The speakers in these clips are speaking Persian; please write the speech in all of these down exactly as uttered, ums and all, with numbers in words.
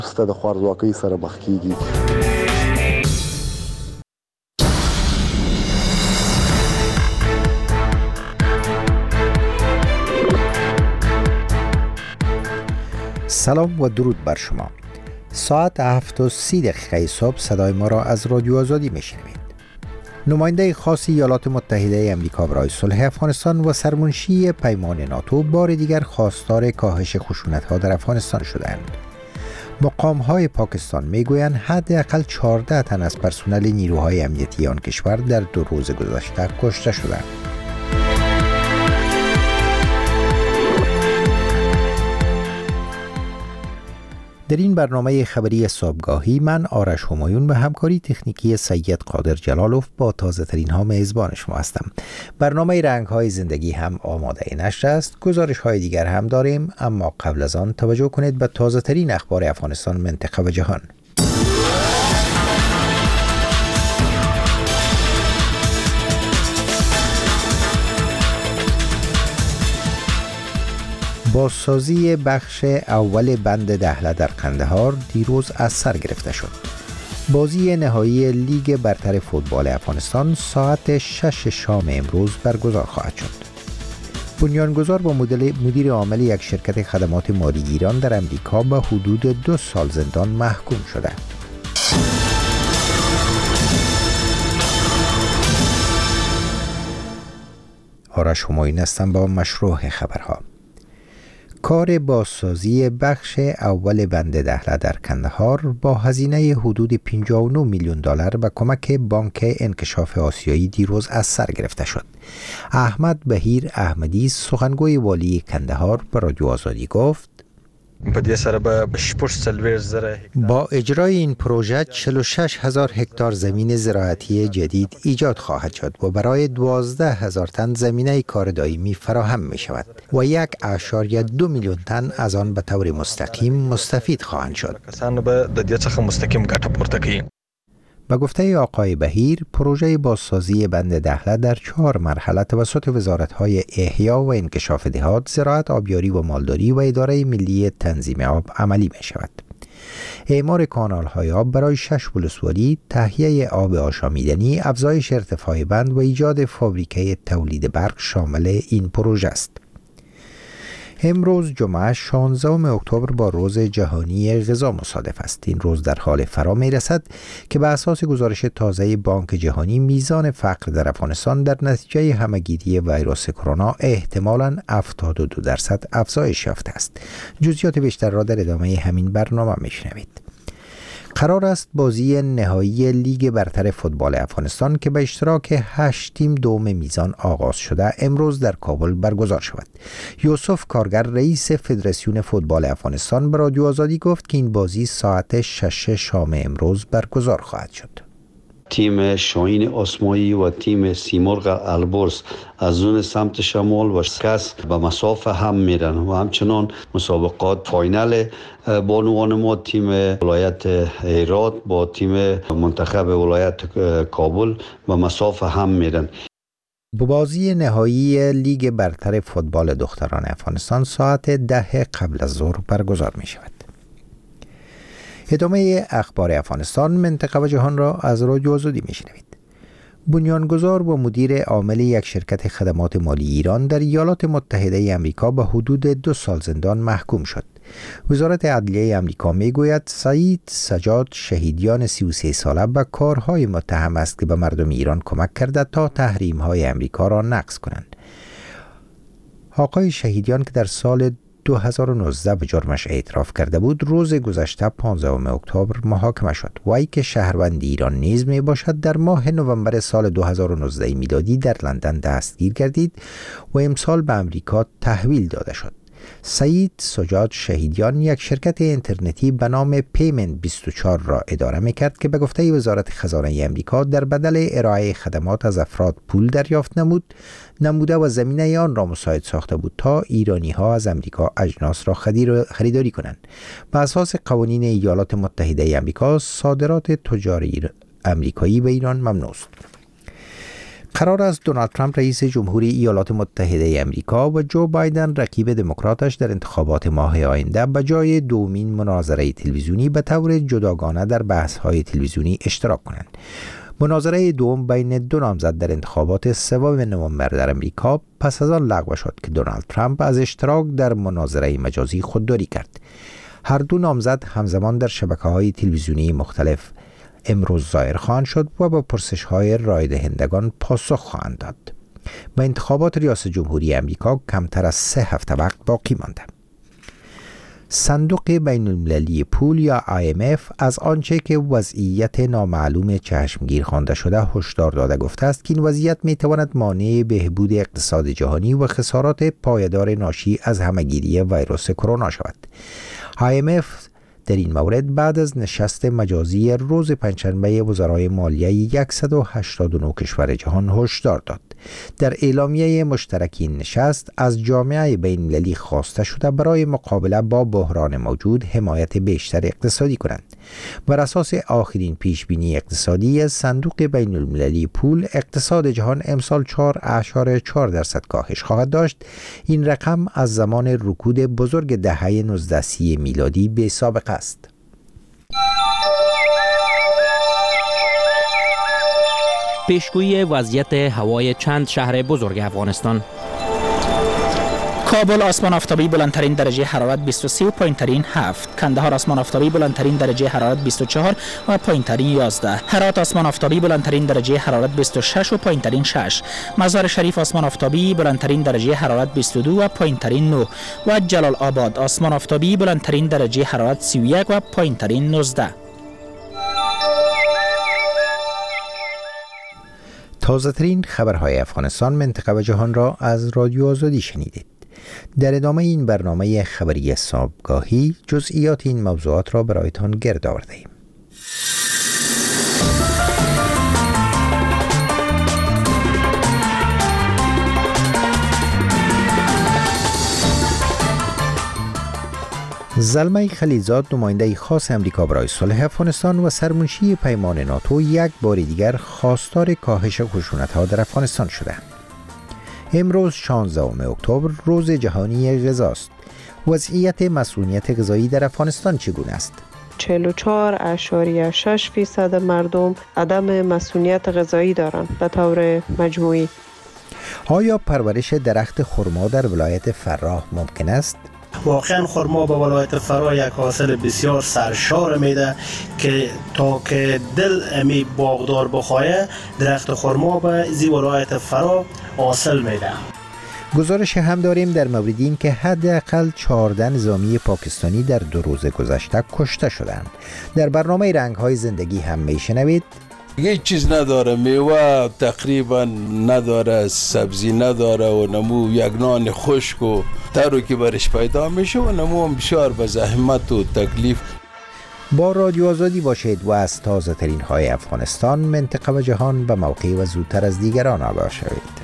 ست د خوارځواکۍ سره مخ کیږي. سلام و درود بر شما. ساعت هفت و سی دقیقه صبح صدای ما را از رادیو آزادی میشنوید. نماینده خاص ایالات متحده آمریکا برای صلح افغانستان و سرمنشی پیمان ناتو بار دیگر خواستار کاهش خشونت‌ها در افغانستان شدند. مقام‌های پاکستان میگویند حداقل چهارده تن از پرسنل نیروهای امنیتی آن کشور در دو روز گذشته کشته شدند. در این برنامه خبری صبحگاهی من آرش همایون به همکاری تکنیکی سید قادر جلالوف با تازه ترین ها میزبان شما هستم. برنامه رنگ های زندگی هم آماده نشر است. گزارش های دیگر هم داریم، اما قبل از آن توجه کنید به تازه ترین اخبار افغانستان، منطقه و جهان. بازسازی بخش اول بند دهله در قندهار دیروز از سر گرفته شد. بازی نهایی لیگ برتر فوتبال افغانستان ساعت شش شام امروز برگزار خواهد شد. بنیانگذار با مدیر عامل یک شرکت خدمات مالی ایران در امریکا به حدود دو سال زندان محکوم شده. آرش همایون هستم با مشروع خبرها. کار بازسازی بخش اول بند دهله در کندهار با هزینه حدود پنجاه و نه میلیون دلار به کمک بانک انکشاف آسیایی دیروز از سر گرفته شد. احمد بهیر احمدی سخنگوی والی کندهار به رادیو آزادی گفت: با اجرای این پروژه چهل و شش هزار هکتار زمین زراعتی جدید ایجاد خواهد شد و برای دوازده هزار تن زمینه کار دائمی فراهم می شود و یک اشاریه دو میلیون تن از آن به طور مستقیم مستفید خواهند شد. به گفته آقای بهیر، پروژه بازسازی بند دهله در چهار مرحله توسط وزارت‌های احیا و انکشاف دهات، زراعت، آبیاری و مالداری و اداره ملی تنظیم آب عملی می شود. اعمار کانال‌های آب برای شش ولسوالی، تهیه آب آشامیدنی، افزایش ارتفاع بند و ایجاد فابریکه تولید برق شامل این پروژه است. امروز جمعه شانزدهم اکتبر با روز جهانی غذا مصادف است. این روز در حال فرا می رسد که به اساس گزارش تازه بانک جهانی میزان فقر در افغانستان در نتیجه همهگیری ویروس کرونا احتمالاً هفتاد و دو درصد افزایش یافته است. جزئیات بیشتر را در ادامه همین برنامه میشنوید. قرار است بازی نهایی لیگ برتر فوتبال افغانستان که به اشتراک هشت تیم دوم میزان آغاز شده امروز در کابل برگزار شود. یوسف کارگر رئیس فدراسیون فوتبال افغانستان به رادیو آزادی گفت که این بازی ساعت شش شام امروز برگزار خواهد شد. تیم شاهین آسمایی و تیم سیمرغ البرز از اون سمت شمال و شکست به مسافه هم میرن و همچنان مسابقات فاینال بانوان ما تیم ولایت هرات با تیم منتخب ولایت کابل به مسافه هم میرن. بازی نهایی لیگ برتر فوتبال دختران افغانستان ساعت ده قبل از ظهر برگزار می شود. ادامه اخبار افغانستان، منطقه و جهان را از رادیو آزادی میشنوید. بنیانگذار و مدیر عامل یک شرکت خدمات مالی ایران در ایالات متحده آمریکا به حدود دو سال زندان محکوم شد. وزارت عدلیه آمریکا میگوید سعید سجاد شهیدیان سی و سه ساله به کارهای متهم است که به مردم ایران کمک کرده تا تحریم‌های آمریکا را نقض کنند. آقای شهیدیان که در سال دو هزار و نوزده به جرمش اعتراف کرده بود، روز گذشته پانزدهم اکتبر محاکمه شد. وی که شهروند ایران نیز می باشد در ماه نوامبر سال دو هزار و نوزده میلادی در لندن دستگیر گردید و امسال به امریکا تحویل داده شد. سعید سجاد شهیدیان یک شرکت اینترنتی به نام پیمنت بیست و چهار را اداره میکرد که به گفته وزارت خزانه آمریکا در بدل ارائه خدمات از افراد پول دریافت نمود نموده و زمینه آن را مساعد ساخته بود تا ایرانی ها از امریکا اجناس را خریداری کنند. بر اساس قوانین ایالات متحده آمریکا صادرات تجاری امریکایی به ایران ممنوع است. قرار است دونالد ترامپ رئیس جمهوری ایالات متحده آمریکا و جو بایدن رقیب دموکراتش در انتخابات ماه آینده به جای دومین مناظره تلویزیونی به طور جداگانه در بحث‌های تلویزیونی اشتراک کنند. مناظره دوم بین دو نامزد در انتخابات سوم نوامبر در امریکا پس از آن لغو شد که دونالد ترامپ از اشتراک در مناظره مجازی خودداری کرد. هر دو نامزد همزمان در شبکه‌های تلویزیونی مختلف امروز ظاهر خواهند شد و با پرسش‌های رای دهندگان پاسخ خواهند داد. به انتخابات ریاست جمهوری امریکا کمتر از سه هفته وقت باقی مانده. صندوق بین المللی پول یا آی ام اف از آنچه که وضعیت نامعلوم چشمگیر خوانده شده هشدار داده گفته است که این وضعیت میتواند مانع بهبود اقتصاد جهانی و خسارات پایدار ناشی از همهگیری ویروس کرونا شود. آی ام اف در این مورد بعد از نشست مجازی روز پنجشنبه وزرای مالیه صد و هشتاد و نه کشور جهان هشدار داد. در اعلامیه مشترک این نشست از جامعه بین المللی خواسته شده برای مقابله با بحران موجود حمایت بیشتر اقتصادی کنند. بر اساس آخرین پیش بینی اقتصادی از صندوق بین المللی پول، اقتصاد جهان امسال چهار اعشار چهار درصد کاهش خواهد داشت. این رقم از زمان رکود بزرگ دهه نوزده سی میلادی بی سابقه است. پیشگویی وضعیت هوای چند شهر بزرگ افغانستان. کابل آسمان آفتابی بلندترین درجه حرارت بیست و سه و پایینترین هفت. کندهار آسمان آفتابی بلندترین درجه حرارت بیست و چهار و پایینترین یازده. هرات آسمان آفتابی بلندترین درجه حرارت بیست و شش و پایینترین شش. مزار شریف آسمان آفتابی بلندترین درجه حرارت بیست و دو و پایینترین نه و جلال آباد آسمان آفتابی بلندترین درجه حرارت سی و یک و پایینترین نوزده. تازه ترین خبرهای افغانستان، منطقه و جهان را از رادیو آزادی شنیدید. در ادامه این برنامه خبری صبحگاهی جزئیات این موضوعات را برایتان گرد آورده‌ایم. زلمه خلیلزاد، نماینده خاص امریکا برای صلح افغانستان و سرمنشی پیمان ناتو، یک بار دیگر خواستار کاهش خشونت‌ها در افغانستان شدند. امروز شانزدهم اکتبر روز جهانی غذاست. وضعیت مسئولیت غذایی در افغانستان چگونه است؟ چهل و چهار اعشاریه شش فیصد مردم عدم مسئولیت غذایی دارند به طور مجموعی. آیا پرورش درخت خرما در ولایت فراه ممکن است؟ واقعا خرما به ولایت فراه یک حاصل بسیار سرشار میده که تا که دل امی باغدار بخواه درخت خرما به زی ولایت فراه حاصل میده. گزارش هم داریم در مورد این که حداقل چهارده نظامی پاکستانی در دو روز گذشته کشته شدند. در برنامه رنگ‌های زندگی هم میشنوید هیچ چیز نداره، میوه تقریبا نداره، سبزی نداره و نمو یک نان خشک و ترو که برش پیدا میشه و نمو هم بسیار به زحمت و تکلیف. با رادیو آزادی باشید و از تازه ترین های افغانستان، منطقه و جهان به موقع و زودتر از دیگران آگاه شوید.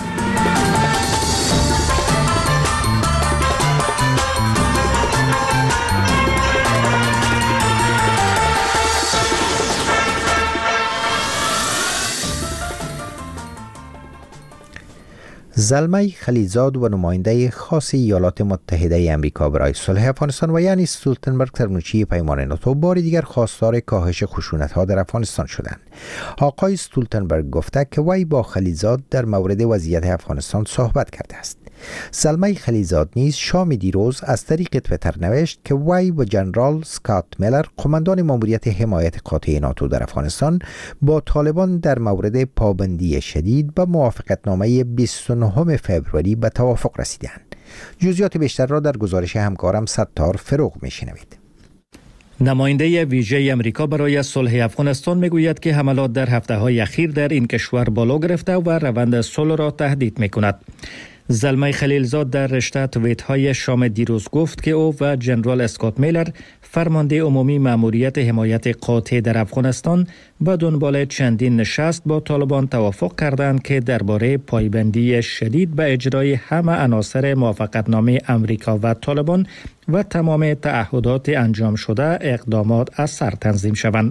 زلمه خلیلزاد و نماینده خاص ایالات متحده آمریکا برای صلح افغانستان و یعنی استولتنبرگ، سرمنشی پیمان ناتو، بار دیگر خواستار کاهش خشونت‌ها در افغانستان شدند. آقای استولتنبرگ گفته که وی با خلیلزاد در مورد وضعیت افغانستان صحبت کرده است. زلمه خلیلزاد نیز شام دیروز از طریق تویتر نوشت که وی و جنرال اسکات میلر، قماندان ماموریت حمایت قاطع ناتو در افغانستان، با طالبان در مورد پابندی شدید و موافقتنامه بیست و نهم فوریه به توافق رسیدند. جزئیات بیشتر را در گزارش همکارم ستار فروغ میشنوید. نماینده ویژه امریکا برای صلح افغانستان میگوید که حملات در هفته‌های اخیر در این کشور بالا گرفته و روند صلح را تهدید میکند. زلمه خلیلزاد در رشته توییت‌های شام دیروز گفت که او و جنرال اسکات میلر، فرمانده عمومی ماموریت حمایت قاطع در افغانستان، به دنبال چندین نشست با طالبان توافق کردند که درباره پایبندی شدید به اجرای همه عناصر موافقتنامه امریکا و طالبان و تمام تعهدات انجام شده اقدامات از سر تنظیم شوند.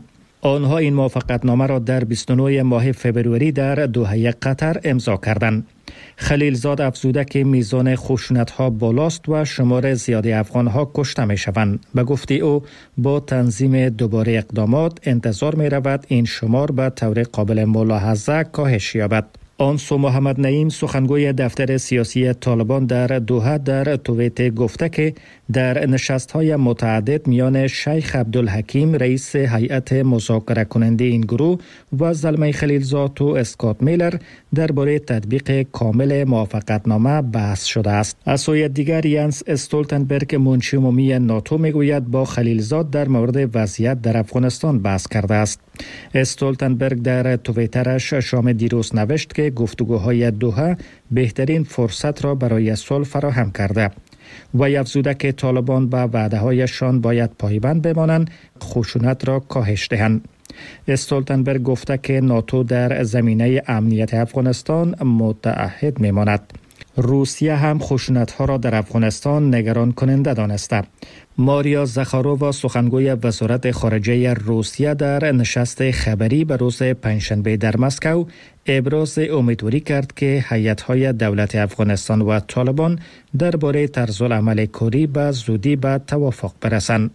آنها این موافقتنامه را در بیست و نه ماه فبروری در دوحه قطر امضا کردند. خلیلزاد افزوده که میزان خشونت‌ها بالاست و شمار زیادی افغان‌ها کشته می‌شوند. به گفته او با تنظیم دوباره اقدامات انتظار می‌رود این شمار به طور قابل ملاحظه کاهش یابد. آنسو محمد نعیم سخنگوی دفتر سیاسی طالبان در دوحه در توییت گفته که در نشست‌های متعدد میان شیخ عبدالحکیم رئیس هیئت مذاکره کننده این گروه و زلمه خلیلزاد و اسکات میلر درباره تطبیق کامل موافقتنامه بحث شده است. از سوی دیگر ینس استولتنبرگ منشی عمومی ناتو میگوید با خلیلزاد در مورد وضعیت در افغانستان بحث کرده است. استولتنبرگ در توییترش شام دیروز نوشت که گفتگوهای دوحه بهترین فرصت را برای صلح فراهم کرده و افزوده که طالبان به وعده‌هایشان باید پایبند بمانند، خشونت را کاهش دهند. استولتنبرگ گفته که ناتو در زمینه امنیت افغانستان متعهد میماند. روسیه هم خشونت‌ها را در افغانستان نگران کننده دانسته. ماریا زخارووا سخنگوی وزارت خارجه روسیه در نشست خبری به روز پنجشنبه در مسکو ابراز امیدواری کرد که هیئت‌های دولت افغانستان و طالبان درباره طرزالعمل کاری به زودی به توافق برسند.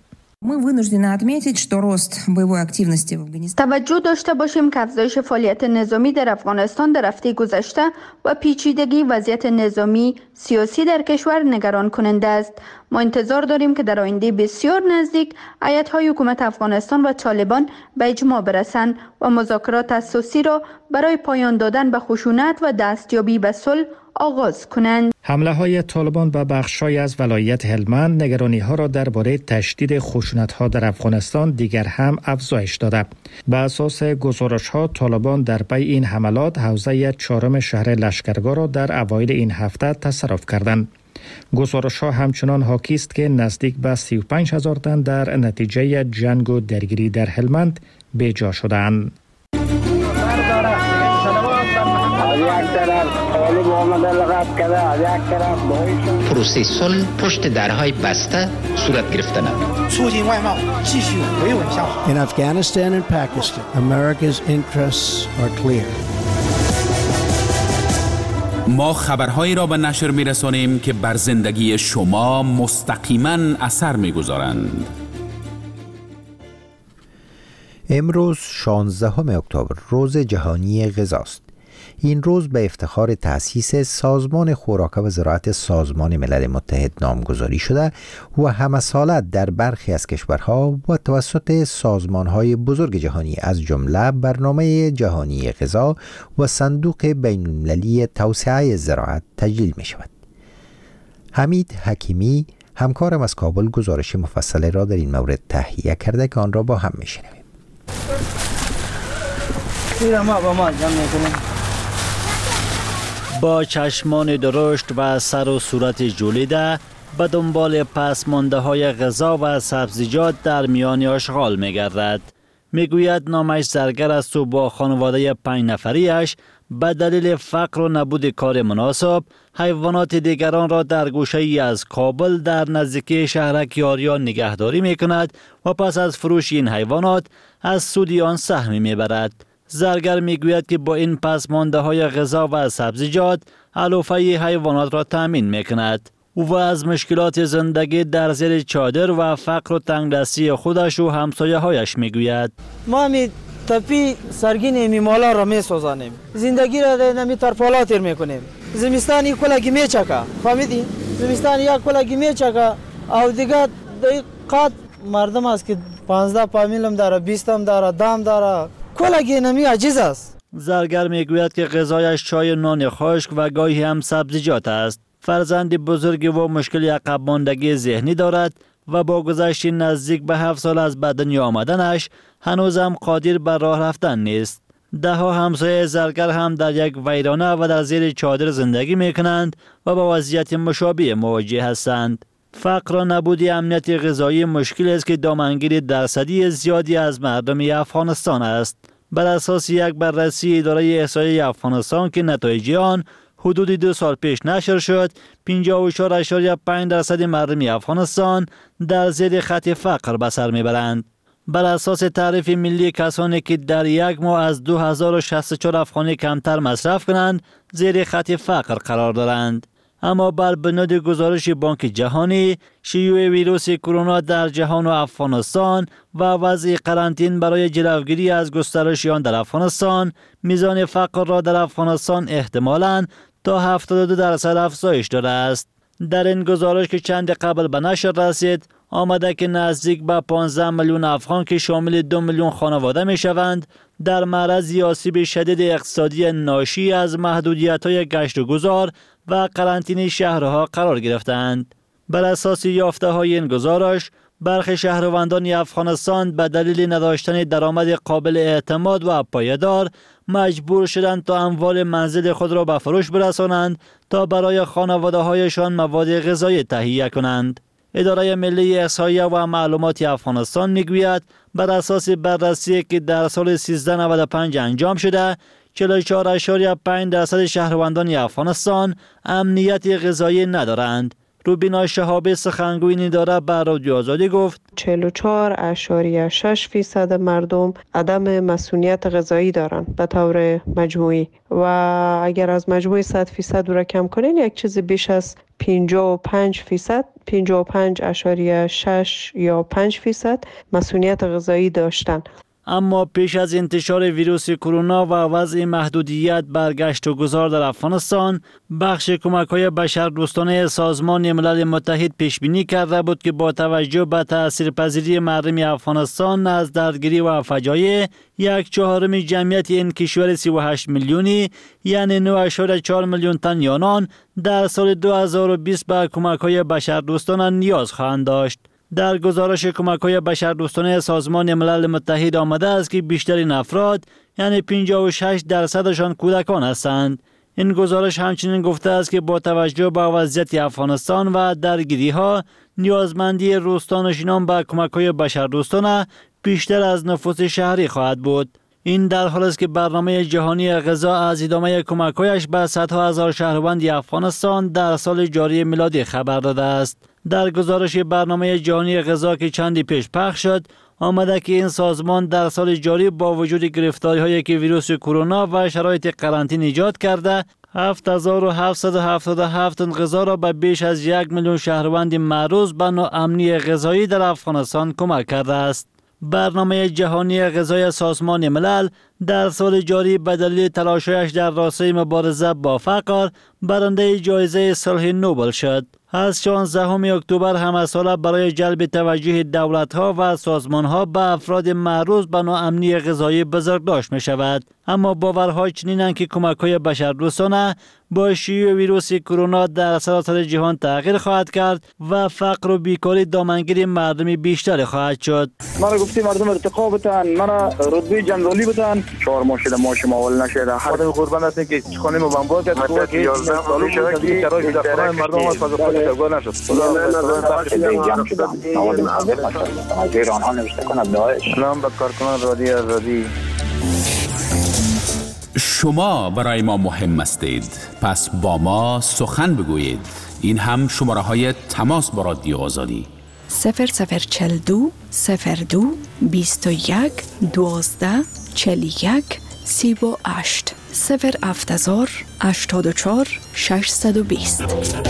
توجه داشته باشیم که افزایش فعالیت نظامی در افغانستان در هفته گذشته و پیچیدگی وضعیت نظامی سیاسی در کشور نگران کننده است. ما انتظار داریم که در آینده بسیار نزدیک هیئت‌های حکومت افغانستان و طالبان به اجماع برسند و مذاکرات اساسی را برای پایان دادن به خشونت و دستیابی به صلح آغاز کنند. حمله های طالبان به بخش‌های از ولایت هلمند نگرانی ها را درباره تشدید خشونت ها در افغانستان دیگر هم افزایش داده. به اساس گزارش ها طالبان در پی این حملات حوزه چهارم شهر لشکرگاه را در اوایل این هفته تصرف کردند. گزارش ها همچنان حاکی است که نزدیک به سی و پنج هزار تن در نتیجه جنگ و درگیری در هلمند بیجا شدند. پروسه صلح پشت درهای بسته صورت گرفته نمود. In Afghanistan and Pakistan, America's interests are clear. ما خبرهایی را به نشر می‌رسانیم که بر زندگی شما مستقیما اثر می‌گذارند. امروز شانزدهم اکتبر روز جهانی غذاست. این روز به افتخار تأسیس سازمان خوراک و زراعت سازمان ملل متحد نامگذاری شده و همه ساله در برخی از کشورها و توسط سازمانهای بزرگ جهانی از جمله برنامه جهانی غذا و صندوق بین‌المللی توسعه زراعت تجلیل می شود. حمید حکیمی همکارم از کابل گزارش مفصل را در این مورد تهیه کرده که آن را با هم می شنویم. با چشمان درشت و سر و صورت جولیده به دنبال پسمانده های غذا و سبزیجات در میان آشغال می گردد. می گوید نامش زرگر است و با خانواده پنج نفریش به دلیل فقر و نبود کار مناسب حیوانات دیگران را در گوشه ای از کابل در نزدیکی شهرک یاریان نگهداری می کند و پس از فروش این حیوانات از سود آن سهمی می برد. زرگر می گوید که با این پسمانده های غذا و سبزیجات علوفه حیوانات را تامین می کند. او از مشکلات زندگی در زیر چادر و فقر و تنگدستی خودش و همسایه هایش می گوید. ما می تپی سرگین امی مالا را می سوزانیم. زندگی را نمی ترپالا تیر می کنیم. زمستان یک کلگی می چکا. فهمیدی؟ زمستان یک کلگی می چکا. او دیگه دقیقات مردم است که پانزده پامیلم داره، بیستم داره، دام داره. کلگی نمی عجیز است. زرگر می گوید که غذایش چای نان خشک و گاهی هم سبزیجات است. فرزند بزرگی و مشکل عقب ماندگی ذهنی دارد و با گذشت نزدیک به هفت سال از به دنیا آمدنش هنوزم قادر بر راه رفتن نیست. ده ها همسایه زرگر هم در یک ویرانه و در زیر چادر زندگی می کنند و با وضعیت مشابه مواجه هستند. فقر و نبود امنیت غذایی مشکل است که دامنگیر درصدی زیادی از مردم افغانستان است. بر اساس یک بررسی اداره احصایه افغانستان که نتایج آن حدود دو سال پیش نشر شد، پنجاه و چهار ممیز پنج درصد مردم افغانستان در زیر خط فقر به سر میبرند. بر اساس تعریف ملی کسانی که در یک ماه از دو هزار و شصت و چهار افغانی کمتر مصرف کنند زیر خط فقر قرار دارند. اما بر بنیاد گزارش بانک جهانی، شیوع ویروس کرونا در جهان و افغانستان و وضع قرنطینه برای جلوگیری از گسترش آن در افغانستان، میزان فقر را در افغانستان احتمالاً تا هفتاد و دو درصد افزایش داده است. در این گزارش که چند قبل به نشر رسید، آمده که نزدیک به پانزده میلیون افغان که شامل دو میلیون خانواده می شوند در معرض آسیب شدید اقتصادی ناشی از محدودیت‌های گشت و گذار و قرنطینه شهرها قرار گرفتند. بر اساس یافته‌های این گزارش، برخی شهروندان افغانستان به دلیل نداشتن درآمد قابل اعتماد و پایدار مجبور شدند تا اموال منزل خود را به فروش برسانند تا برای خانواده‌هایشان مواد غذایی تهیه کنند. اداره ملی احصایه و معلومات افغانستان میگوید بر اساس بررسی که در سال سیزده نود و پنج انجام شده، چهل و چهار ممیز پنج درصد شهروندان افغانستان امنیت غذایی ندارند. روبینا شهابی سخنگوی این اداره به رادیو آزادی گفت چهل و چهار اشاریه شش فیصد مردم عدم مسئولیت غذایی دارند به طور مجموعی و اگر از مجموعی صد فیصد را کم کنین یک چیز بیش از پنجاه و پنج فیصد پنجاه و پنج اشاریه شش یا پنج فیصد مسئولیت غذایی داشتند. اما پیش از انتشار ویروس کرونا و وضع محدودیت بر گشت و گذار در افغانستان، بخش کمک‌های بشردوستانه سازمان ملل متحد پیش بینی کرده بود که با توجه به تاثیرپذیری مردم افغانستان از دردگیری و فجایع، یک چهارم جمعیت این کشور سی و هشت میلیونی یعنی نه اشاریه چهار میلیون تن یانان در سال دو هزار و بیست به کمک‌های بشردوستانه نیاز خواهند داشت. در گزارش کمک‌های بشردوستانه سازمان ملل متحد آمده است که بیشترین افراد یعنی پنجاه و شش درصدشان کودکان هستند. این گزارش همچنین گفته است که با توجه به وضعیت افغانستان و درگیری‌ها، نیازمندی روستانشینان به کمک‌های بشردوستانه بیشتر از نفوس شهری خواهد بود. این در حالی است که برنامه جهانی غذا از ادامه کمک‌هایش به صدها هزار شهروند افغانستان در سال جاری میلادی خبر داده است. در گزارش برنامه جهانی غذا که چندی پیش پخش شد، آمده که این سازمان در سال جاری با وجود گرفتاری‌هایی که ویروس کرونا و شرایط قرنطینه ایجاد کرده، هفت هزار و هفتصد و هفتاد و هفت تن غذا را به بیش از یک میلیون شهروند معرض به ناامنی غذایی در افغانستان کمک کرده است. برنامه جهانی غذای سازمان ملل در سال جاری به دلیل تلاش‌هایش در راستای مبارزه با فقر برنده جایزه صلح نوبل شد. از شانزدهم اکتبر همه ساله برای جلب توجه دولت‌ها و سازمان‌ها به افراد معرض به ناامنی غذایی بزرگداشت می‌شود. اما باورها چنینند که کمک‌های بشردوستانه با شیوع ویروس کرونا در سراسر جهان تغییر خواهد کرد و فقر و بیکاری دامنگیر مردم بیشتر خواهد شد. مرا گفتی مردم ارتقا بتن، مرا رتبه جنرالی بتن، چهار ماه شده ماش ماول نشده. هر قربان هستیم که خانه ما بمبار کرد که یازده سال شده که شرایط در خانه مردم از فضا خود تغییر نشد. خدا آنها نوشته کند داعش. سلام به کارکنان رادیو آزادی. شما برای ما مهم هستید، پس با ما سخن بگویید. این هم شماره های تماس با رادیو آزادی: صفر صفر چهل و دو صفر دو بیست و یک دوازده چهل و یک سی و هشت صفر هفت هزار هشتاد و چهار ششصد و بیست.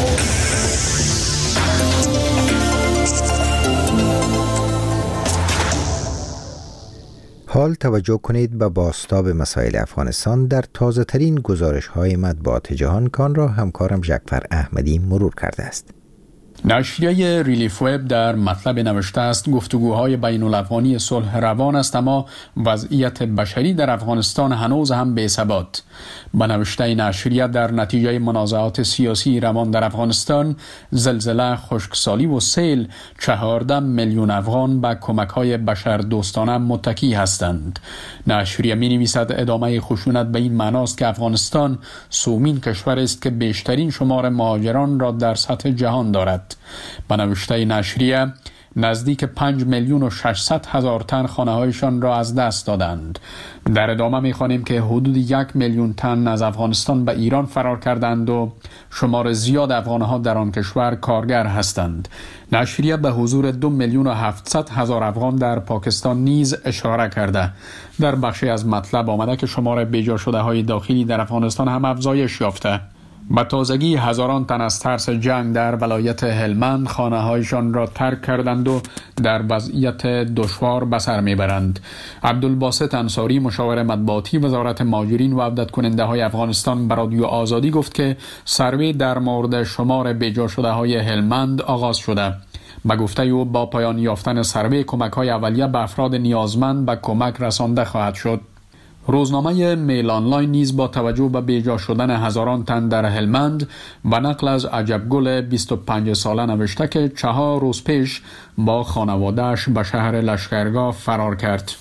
حال توجه کنید به بازتاب مسائل افغانستان در تازه ترین گزارش های مطبوعات جهان کان را همکارم جعفر احمدی مرور کرده است. نشریه ریلیف وب در مطلب نوشته است گفتگوهای بین الافغانی صلح روان است، اما وضعیت بشری در افغانستان هنوز هم بی‌ثبات. به نوشته نشریه در نتیجه منازعات سیاسی روان در افغانستان، زلزله، خشکسالی و سیل، چهارده میلیون افغان به کمک‌های بشردوستانه متکی هستند. نشریه می‌نویسد ادامه خشونت به این معناست که افغانستان سومین کشور است که بیشترین شمار مهاجران را در سطح جهان دارد. به نوشته نشریه، نزدیک پنج میلیون و ششصد هزار تن خانه‌هایشان را از دست دادند. در ادامه می‌خوانیم که حدود یک میلیون تن از افغانستان به ایران فرار کردند و شمار زیاد افغان‌ها در آن کشور کارگر هستند. نشریه به حضور دو میلیون و هفتصد هزار افغان در پاکستان نیز اشاره کرده. در بخشی از مطلب آمده که شمار بیجا شده های داخلی در افغانستان هم افزایش یافته. به تازگی هزاران تن از ترس جنگ در ولایت هلمند خانه‌هایشان را ترک کردند و در وضعیت دشوار به سر میبرند. عبدالباسط انصاری مشاور مطبوعاتی وزارت مهاجرین و عودت کننده های افغانستان به رادیو آزادی گفت که سروی در مورد شمار بیجا شده های هلمند آغاز شده. به گفته او با پایان یافتن سروی کمک های اولیه به افراد نیازمند به کمک رسانده خواهد شد. روزنامه میل آنلاین نیز با توجه به بیجا شدن هزاران تن در هلمند و نقل از عجبگل بیست و پنج ساله نوشته که چهار روز پیش با خانواده‌اش به شهر لشکرگاه فرار کرد.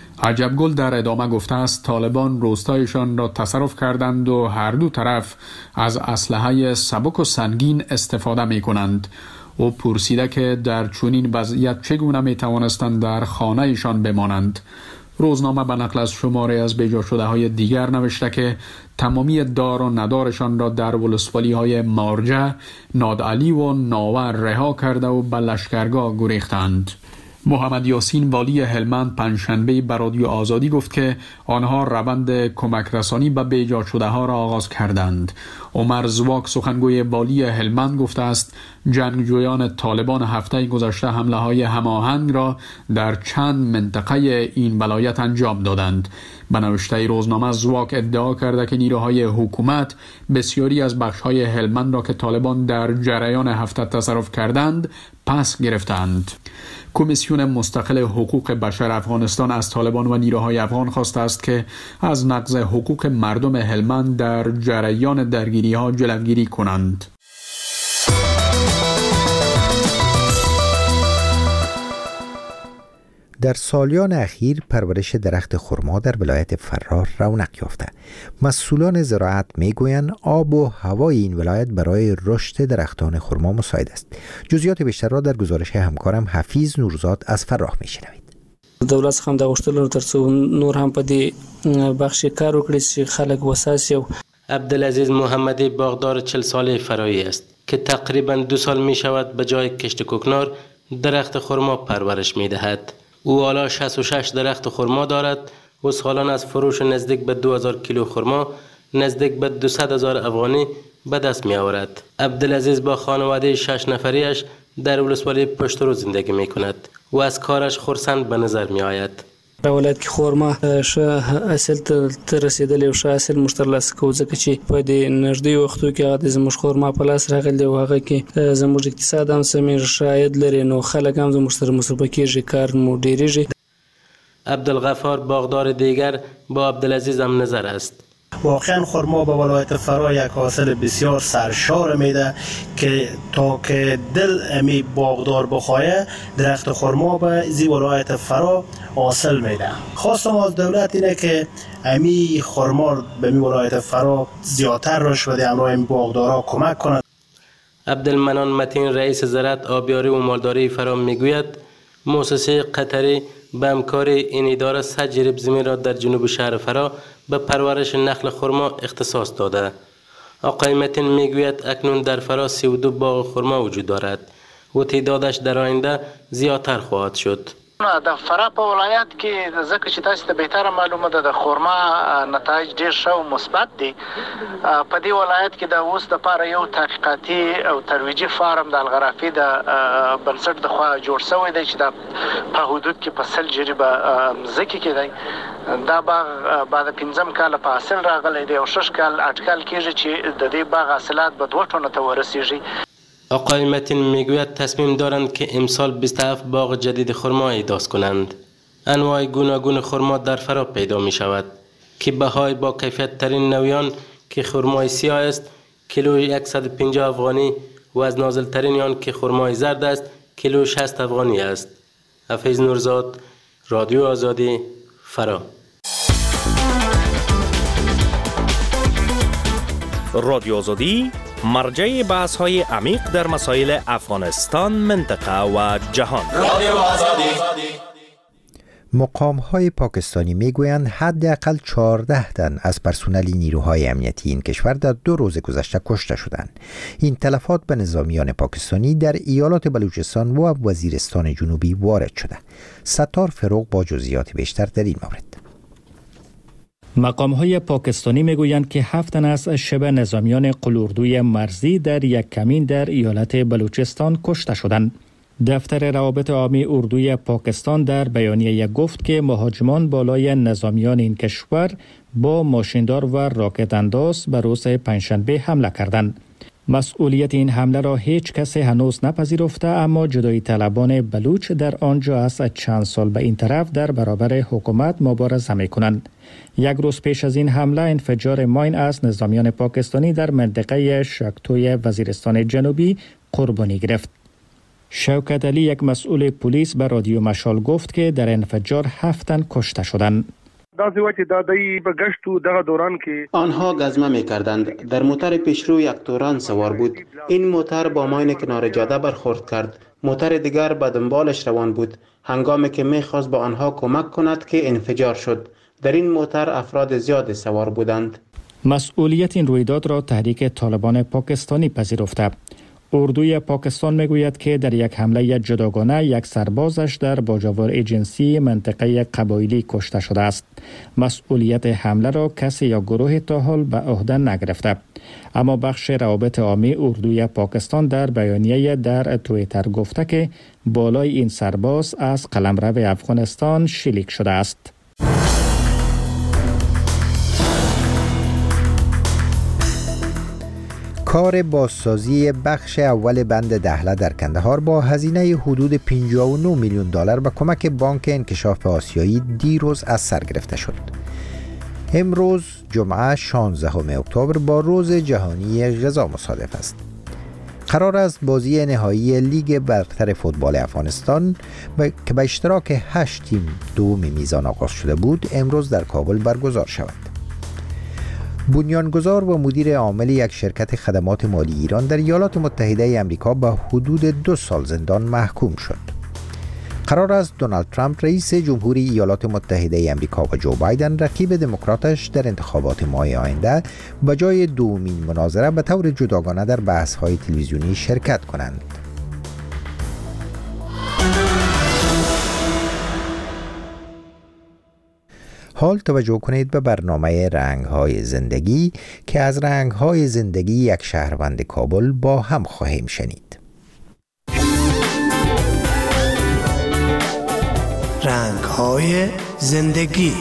عجبگل در ادامه گفته است طالبان روستایشان را تصرف کردند و هر دو طرف از اسلحه سبک و سنگین استفاده می کنند. او پرسیده که در چنین وضعیت چگونه می توانستند در خانه ایشان بمانند. روزنامه به نقل از شماره از بیجا شده های دیگر نوشته که تمامی دار و ندارشان را در ولسوالی های مارجه، نادعلی و ناور رها کرده و به لشکرگاه گریختند. محمد یاسین والی هلمند پنجشنبه به رادیو آزادی گفت که آنها روند کمک رسانی به بیجا شده ها را آغاز کردند. عمر زواک سخنگوی والی هلمند گفته است جنگجویان طالبان هفته گذشته حمله های هماهنگ را در چند منطقه این ولایت انجام دادند. به نوشته روزنامه زواک ادعا کرده که نیروهای حکومت بسیاری از بخش‌های هلمند را که طالبان در جریان هفته تصرف کردند پس گرفتند. کمیسیون مستقل حقوق بشر افغانستان از طالبان و نیروهای افغان خواسته است که از نقض حقوق مردم هلمند در جریان درگیری‌ها جلوگیری کنند. در سالیان اخیر پرورش درخت خرما در ولایت فرار رونق یافته. مسئولان زراعت میگویند آب و هوای این ولایت برای رشد درختان خرما مساعد است. جزئیات بیشتر را در گزارش همکارم حفیظ نورزاد از فراه میشنوید. دولت څخه د غوښتلو ترڅو نور هم په دې بخش کار وکړي چې خلک وساس یو. عبدالعزیز محمدی باغدار چهل ساله فرایی است که تقریبا دو سال می شود به جای کشت کوکنار درخت خرما پرورش می دهد. او حالا شصت و شش درخت خرما دارد و سالانه از فروش نزدیک به دو هزار کیلو خرما نزدیک به دویست هزار افغانی به دست می آورد. عبدالعزیز با خانواده شش نفریش در ولسوالی پشترو زندگی می کند و از کارش خرسند به نظر می آید. په ولایت کې خرما ښه حاصل ته رسیدلی او ښه حاصل موږ ترلاسه کوو ځکه چې په دې نږدې وختو کې هغه د زموږ خرما په لاس راغلی او هغه کې زموږ اقتصاد هم سمې ښه عاید لري نو خلک هم زموږ سره مصرفه کېږي کار مو ډېرېږي. عبدالغفار باغدار دیگر با عبدالعزیز هم نظر است. واقعا خرما به ولایت فرا یک حاصل بسیار سرشار میده که تا که دل امی باغدار بخواه درخت خرما به زی ولایت فرا حاصل میده. خواستم از دولت اینه که امی خرما به می ولایت فرا زیادتر رشد بده، امرای امی باغدارا کمک کند. عبدالمنان متین رئیس زراعت آبیاری و مالداری فرا میگوید مؤسسه قطری به همکار این اداره صد جریب زمین را در جنوب شهر فرا به پرورش نخل خرما اختصاص داده. آقای متین میگوید اکنون در فرا سی و دو باغ خرما وجود دارد و تعدادش در آینده زیادتر خواهد شد. د فرا په ولایت کې ځکه چې تاسو ته بهتره معلومه ده د خرما نتایج ډیر ښه او مثبت دي. په دې ولایت کې د اوس د لپاره یو تحقیقاتي او ترویجي فارم د الغرافي د بنسټ د خوا جوړ شوی دی چې د په حدود کې په سل جریبه ځکه کې دی. دا باغ بعد پنځم کال په حاصل راغلی دی او شش کال اټکل کېږي چې د دې باغ حاصلات به دوه ټنو ته ورسیږي. آقای متین میگوید تصمیم دارند که امسال بیست و هفت باغ جدید خرما ایجاد کنند. انواع گوناگون خرما در فرا پیدا می شود که بهای با کیفیت ترین نوعیان که خرمای سیاه است کیلو صد و پنجاه افغانی و از نازل ترین آن که خرمای زرد است کیلو شصت افغانی است. حفیظ نورزاد، رادیو آزادی، فرا. رادیو آزادی مرجع بحث های عمیق در مسائل افغانستان، منطقه و جهان. مقام‌های پاکستانی میگویند حداقل چهارده تن از پرسنل نیروهای امنیتی این کشور در دو روز گذشته کشته شدند. این تلفات به نظامیان پاکستانی در ایالات بلوچستان و وزیرستان جنوبی وارد شده. ستار فروغ با جزئیات بیشتر در این مورد. مقام‌های پاکستانی میگویند که هفت تن از شبه نظامیان قلوردوی مرزی در یک کمین در ایالت بلوچستان کشته شدند. دفتر روابط عامی اردوی پاکستان در بیانیه گفت که مهاجمان بالای نظامیان این کشور با ماشیندار و راکت انداز به روز پنجشنبه حمله کردند. مسئولیت این حمله را هیچ کسی هنوز نپذیرفته، اما جدایی طلبان بلوچ در آنجا از چند سال به این طرف در برابر حکومت مبارزه می‌کنند. یک روز پیش از این حمله انفجار ماین از نظامیان پاکستانی در منطقه شکتوی وزیرستان جنوبی قربانی گرفت. شوکت علی، یک مسئول پلیس، به رادیو مشال گفت که در انفجار هفت تن کشته شدند. آنها گزمه می کردند. در موتر پیشرو یک توران سوار بود. این موتر با ماین کنار جاده برخورد کرد. موتر دیگر به دنبالش روان بود. هنگامی که می خواست به آنها کمک کند که انفجار شد. در این موتر افراد زیاد سوار بودند. مسئولیت این رویداد را تحریک طالبان پاکستانی پذیرفته. اردوی پاکستان میگوید که در یک حمله جداگانه یک سربازش در باجوار ایجنسی منطقه قبایلی کشته شده است. مسئولیت حمله را کسی یا گروه تا حال به عهده نگرفته، اما بخش روابط عامی اردوی پاکستان در بیانیه در توییتر گفته که بالای این سرباز از قلمرو افغانستان شلیک شده است. کار بازسازی بخش اول بند دهله در کندهار با هزینه حدود پنجاه و نه میلیون دلار به کمک بانک انکشاف آسیایی دیروز از سر گرفته شد. امروز جمعه شانزدهم اکتبر با روز جهانی غذا مصادف است. قرار است بازی نهایی لیگ برتر فوتبال افغانستان که به اشتراک هشت تیم دوم میزان آغاز شده بود امروز در کابل برگزار شود. بنیانگذار و مدیر عامل یک شرکت خدمات مالی ایران در ایالات متحده آمریکا به حدود دو سال زندان محکوم شد. قرار است دونالد ترامپ رئیس جمهوری ایالات متحده آمریکا و جو بایدن رقیب دموکراتش در انتخابات ماه آینده به جای دومین مناظره به طور جداگانه در بحث‌های تلویزیونی شرکت کنند. حال توجه کنید به برنامه رنگ‌های زندگی که از رنگ‌های زندگی یک شهروند کابل با هم خواهیم شنید. رنگ‌های زندگی.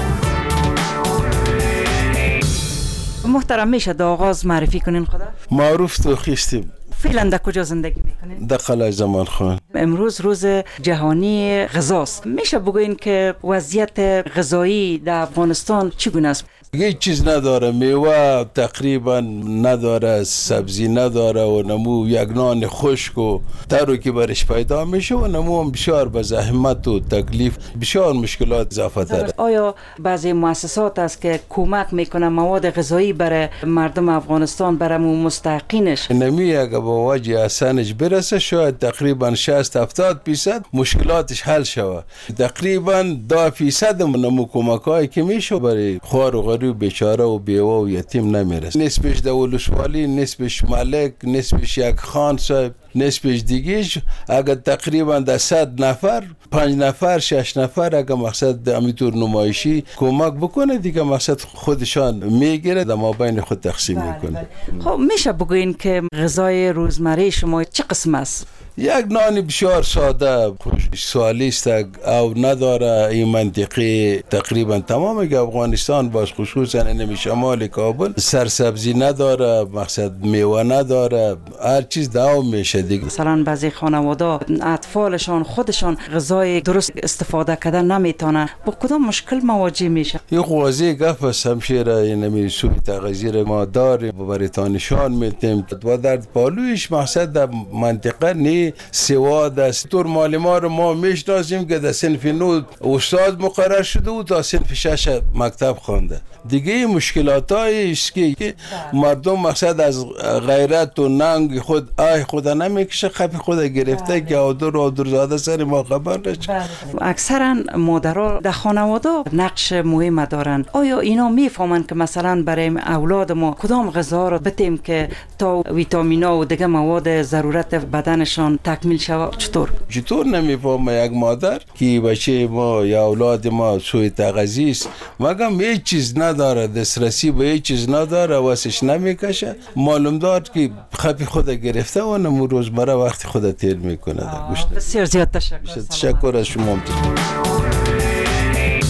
محترم، میشه در آغاز معرفی کنین خدا؟ معروف تو خیستیم. فعلا در کجا زندگی میکنین؟ در قلعه زمان خان. امروز روز جهانی غذاست. میشه بگوین که وضعیت غذایی در افغانستان چگونه است؟ هیچ چیز نداره، میوه تقریبا نداره، سبزی نداره و نمو یک نان خشک و ترو که برش پیدا میشه و نمو هم بسیار به زحمت و تکلیف بسیار مشکلات اضافه داره. آیا بعضی مؤسسات است که کمک میکنه مواد غذایی برای مردم افغانستان برای مستحقینش؟ نمی اگه با وجه احسانش برسه شاید تقریبا شصت هفتاد درصد مشکلاتش حل شود. تقریبا دو درصد نمو کمکایی که میشه برای خوار و غریب بیچاره و بیوه و یتیم نمیرسه. نسبش در ولسوالی، نسبش ملک، نسبش یک خان صاحب، نسبش دیگیش اگر تقریبا در صد نفر پنج نفر شش نفر اگر مقصد امیتور نمایشی کمک بکنه دیگه مقصد خودشان میگیره در مابین خود تقسیم میکنه. خب میشه بگوین که غذای روزمره شما چه قسم است؟ یک نان بسیار ساده سوالیست او نداره این منطقه تقریبا تمام که افغانستان باز خصوصا نمی شمال کابل سرسبزی نداره، مقصد میوه نداره، هر چیز داو میشه دیگه. مثلا بعضی خانواده اطفالشان خودشان غذای درست استفاده کردن نمیتونه، با کدام مشکل مواجه میشه؟ یه قوازی گفت است همشیره این نمی سوی تغذیر ما داریم و برای تا نشان میتیم و در پالویش مقصد در منطقه نی علمی سواد است. طور معلم ها رو ما میشناسیم که در صنف نو استاد مقرر شده و تا صنف شش مکتب خوانده. دیگه مشکلات هایی است که مردم مقصد از غیرت و ننگ خود آی خود نمیکشه، خفی خود گرفته که آدر و آدرزاده سر ما خبر نشه. اکثرا مادرها در خانواده نقش مهم دارن. آیا اینا میفهمن که مثلا برای اولاد ما کدام غذا رو بتیم که تا ویتامینا و دیگه مواد ضرورت بدنشان تکمیل شود؟ چطور؟ چطور نمیفهمه یک مادر که بچه ما یا اولاد ما سوی تغذیه است مگم هیچ چیز نداره، دسترسی به هیچ چیز نداره، واسش نمیکشه، معلوم داد که خپی خود گرفته و نمو روزمره وقتی خود تیر میکنه. بسیار زیاد تشکر. تشکر از شما.